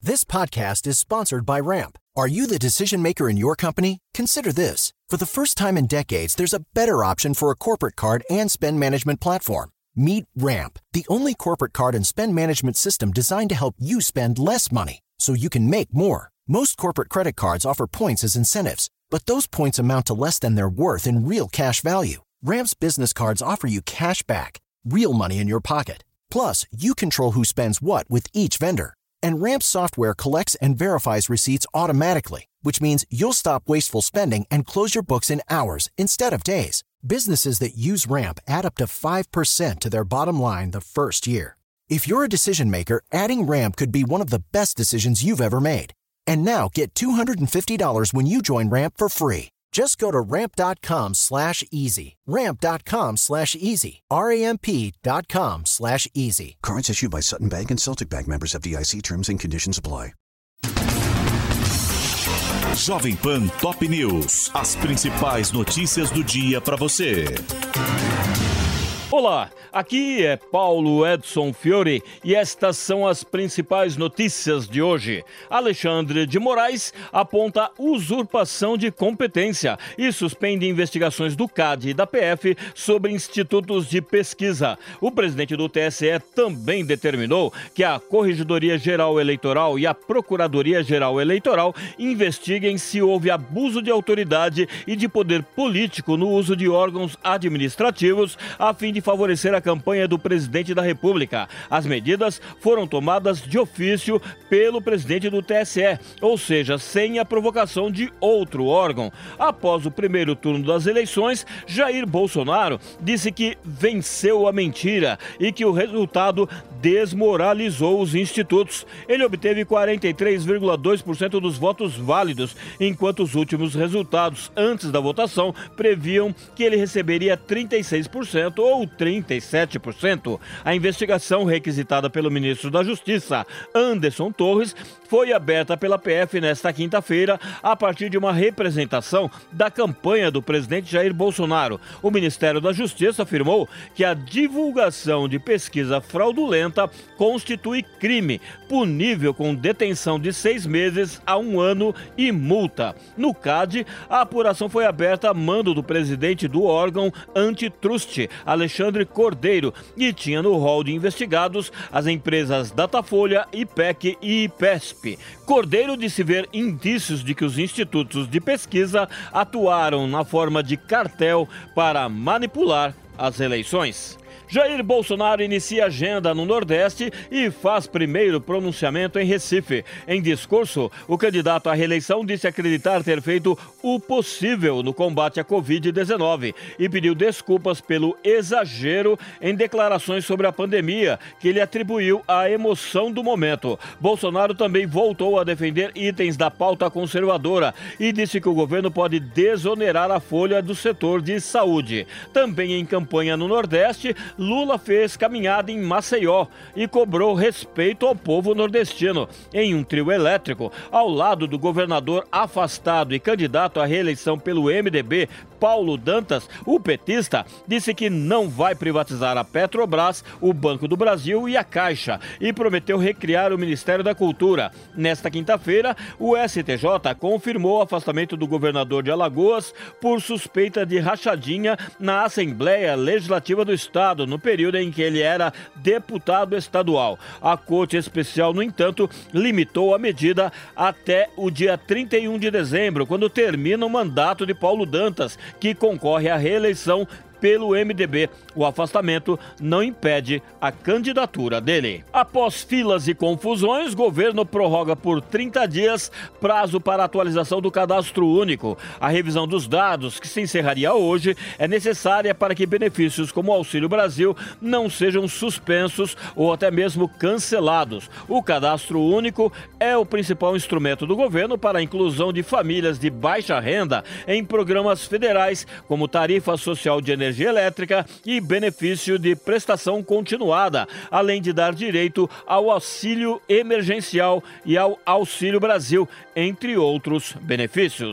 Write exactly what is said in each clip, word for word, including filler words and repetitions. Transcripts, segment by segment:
This podcast is sponsored by Ramp. Are you the decision maker in your company? Consider this. For the first time in decades, there's a better option for a corporate card and spend management platform. Meet Ramp, the only corporate card and spend management system designed to help you spend less money so you can make more. Most corporate credit cards offer points as incentives, but those points amount to less than their worth in real cash value. Ramp's business cards offer you cash back, real money in your pocket. Plus, you control who spends what with each vendor. And Ramp's software collects and verifies receipts automatically, which means you'll stop wasteful spending and close your books in hours instead of days. Businesses that use Ramp add up to five percent to their bottom line the first year. If you're a decision maker, adding Ramp could be one of the best decisions you've ever made. And now get two hundred fifty dollars when you join Ramp for free. Just go to ramp.com slash easy. Ramp.com slash easy. R-A-M-P.com slash easy. Cards issued by Sutton Bank and Celtic Bank, members F D I C. Terms and conditions apply. Jovem Pan Top News. As principais notícias do dia para você. Olá, aqui é Paulo Edson Fiore e estas são as principais notícias de hoje. Alexandre de Moraes aponta usurpação de competência e suspende investigações do C A D e da P F sobre institutos de pesquisa. O presidente do T S E também determinou que a Corregedoria Geral Eleitoral e a Procuradoria Geral Eleitoral investiguem se houve abuso de autoridade e de poder político no uso de órgãos administrativos a fim de favorecer a campanha do presidente da República. As medidas foram tomadas de ofício pelo presidente do T S E, ou seja, sem a provocação de outro órgão. Após o primeiro turno das eleições, Jair Bolsonaro disse que venceu a mentira e que o resultado desmoralizou os institutos. Ele obteve quarenta e três vírgula dois por cento dos votos válidos, enquanto os últimos resultados antes da votação previam que ele receberia trinta e seis por cento ou trinta e sete por cento. A investigação requisitada pelo ministro da Justiça, Anderson Torres, foi aberta pela P F nesta quinta-feira a partir de uma representação da campanha do presidente Jair Bolsonaro. O Ministério da Justiça afirmou que a divulgação de pesquisa fraudulenta constitui crime, punível com detenção de seis meses a um ano e multa. No C A D, a apuração foi aberta a mando do presidente do órgão antitrust, Alexandre Cordeiro, e tinha no rol de investigados as empresas Datafolha, I P E C e IPESP. Cordeiro disse ver indícios de que os institutos de pesquisa atuaram na forma de cartel para manipular as eleições. Jair Bolsonaro inicia agenda no Nordeste e faz primeiro pronunciamento em Recife. Em discurso, o candidato à reeleição disse acreditar ter feito o possível no combate à covid dezenove e pediu desculpas pelo exagero em declarações sobre a pandemia, que ele atribuiu à emoção do momento. Bolsonaro também voltou a defender itens da pauta conservadora e disse que o governo pode desonerar a folha do setor de saúde. Também em campanha no Nordeste, Lula fez caminhada em Maceió e cobrou respeito ao povo nordestino em um trio elétrico, ao lado do governador afastado e candidato à reeleição pelo M D B, Paulo Dantas. O petista disse que não vai privatizar a Petrobras, o Banco do Brasil e a Caixa e prometeu recriar o Ministério da Cultura. Nesta quinta-feira, o S T J confirmou o afastamento do governador de Alagoas por suspeita de rachadinha na Assembleia Legislativa do Estado, no período em que ele era deputado estadual. A Corte Especial, no entanto, limitou a medida até o dia trinta e um de dezembro, quando termina o mandato de Paulo Dantas, que concorre à reeleição pelo M D B. O afastamento não impede a candidatura dele. Após filas e confusões, o governo prorroga por trinta dias prazo para atualização do cadastro único. A revisão dos dados, que se encerraria hoje, é necessária para que benefícios como o Auxílio Brasil não sejam suspensos ou até mesmo cancelados. O cadastro único é o principal instrumento do governo para a inclusão de famílias de baixa renda em programas federais, como tarifa social de energia elétrica e benefício de prestação continuada, além de dar direito ao auxílio emergencial e ao Auxílio Brasil, entre outros benefícios.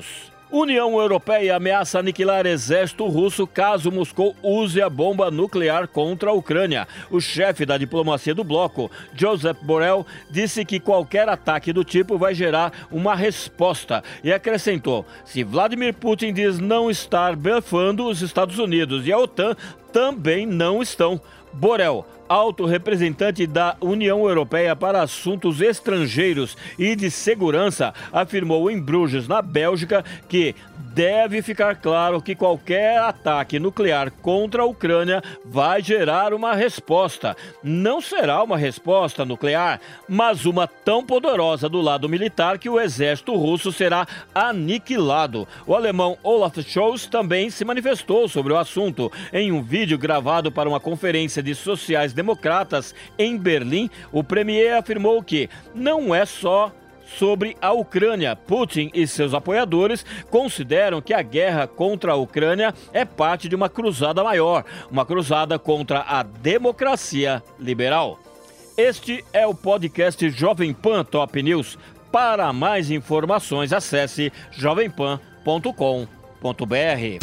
União Europeia ameaça aniquilar exército russo caso Moscou use a bomba nuclear contra a Ucrânia. O chefe da diplomacia do bloco, Josep Borrell, disse que qualquer ataque do tipo vai gerar uma resposta e acrescentou: se Vladimir Putin diz não estar blefando, os Estados Unidos e a OTAN também não estão. Borrell, alto representante da União Europeia para Assuntos Estrangeiros e de Segurança, afirmou em Bruges, na Bélgica, que deve ficar claro que qualquer ataque nuclear contra a Ucrânia vai gerar uma resposta. Não será uma resposta nuclear, mas uma tão poderosa do lado militar que o exército russo será aniquilado. O alemão Olaf Scholz também se manifestou sobre o assunto. Em um vídeo gravado para uma conferência de sociais-democratas em Berlim, o premier afirmou que não é só sobre a Ucrânia. Putin e seus apoiadores consideram que a guerra contra a Ucrânia é parte de uma cruzada maior, uma cruzada contra a democracia liberal. Este é o podcast Jovem Pan Top News. Para mais informações, acesse jovem pan ponto com ponto b r.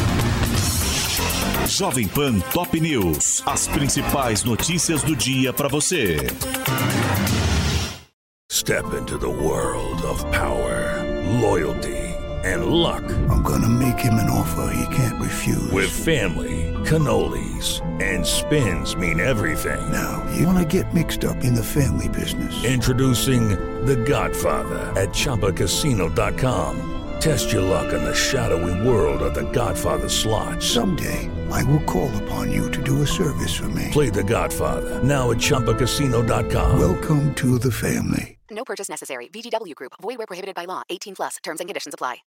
Jovem Pan Top News. As principais notícias do dia para você. Step into the world of power, loyalty, and luck. I'm gonna make him an offer he can't refuse. With family, cannolis, and spins mean everything. Now, you wanna get mixed up in the family business. Introducing The Godfather at Chumba Casino dot com. Test your luck in the shadowy world of The Godfather slot. Someday, I will call upon you to do a service for me. Play The Godfather, now at Chumba Casino dot com. Welcome to the family. No purchase necessary. V G W Group. Void where prohibited by law. eighteen plus. Terms and conditions apply.